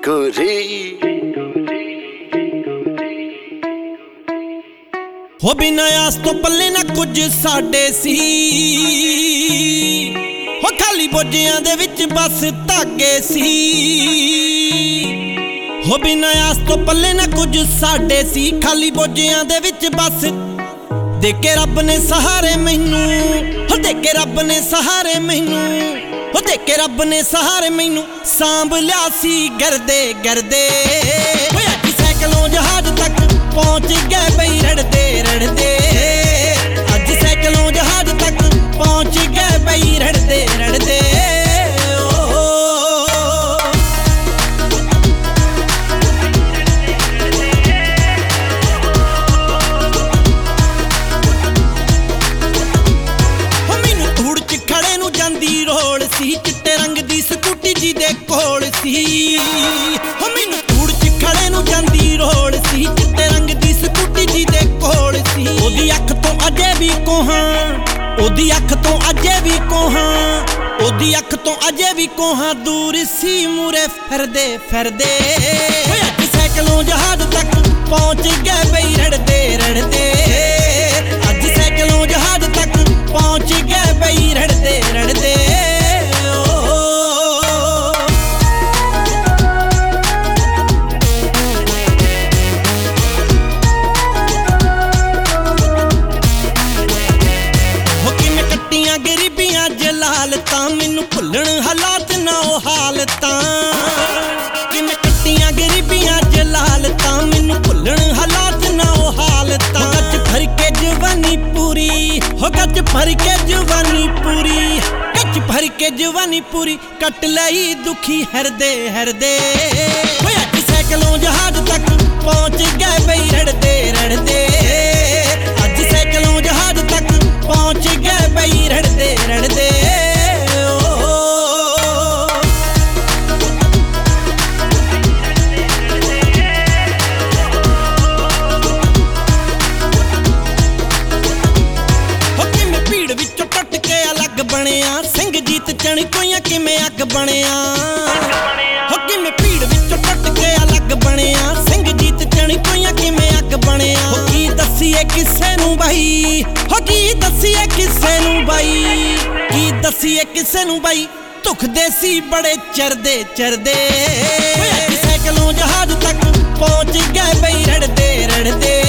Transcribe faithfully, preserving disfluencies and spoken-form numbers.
गोरी हो बिना आस तो पल्ले ना कुछ साडे सी हो खाली बोझियां दे विच बस धागे सी हो बिना आस तो पल्ले ना कुछ साडे सी खाली बोझियां दे विच बस दे के रब ने सहारे मैनू हो दे के रब ने सहारे मैनू हो दे के रब ने सहारे मैनू सांभ लिया सी गरदे गरदे अज सैकलों जहाज तक पहुंच गए बई रड़दे रड़दे अज सैकलों जहाज तक पहुंच गए बई रड़दे रड़दे चिट्टे रंग दी स्कूटी जी दे कोल सी हो मैनू धूड़ च खड़े नू जांदी रोड़ सी चिट्टे रंग दी स्कूटी जी दे कोल सी ओदी अख तो अजे भी कोहां ओदी अख तो अजे भी कोहां ओदी अख तो अजे भी कोहां दूर सी मूरे फिरदे फिरदे अज सैकलों जहाज तक पहुंच गए बई रड़दे रड़दे अज सैकलों जहाज तक पहुंच गए बई रड़दे रड़दे गरीबियां जलालतां मैनू भुल्लण हालात ना ओ हालतां किवें कट्टियां गरीबियां जलालतां मैनू भुल्लण हालात ना ओ हालतां गच भर के जवानी पूरी हो गच भर के जवानी पूरी गच भर के जवानी पूरी कट लई दुखी हरदे हरदे अज सैकलों जहाज तक पहुंच गए बई रड़दे रड़दे अज सैकलों जहाज तक पहुंच गए बई रड़दे रड़दे भीड़ विचों टुट के अलग बनिया सिंह जीत चणकोइयां किवें अग बनिया हो किवें भीड़ विचों टुट के अलग बनिया सिंह जीत चणकोइयां किवें अग बनिया हो की दसीए किसे नू बाई हो की दसीए किसे नू बाई की दसीए किसे नू बाई दुखदे सी बड़े चरदे चरदे सैकलों जहाज तक पहुंच गए बई रड़दे रड़दे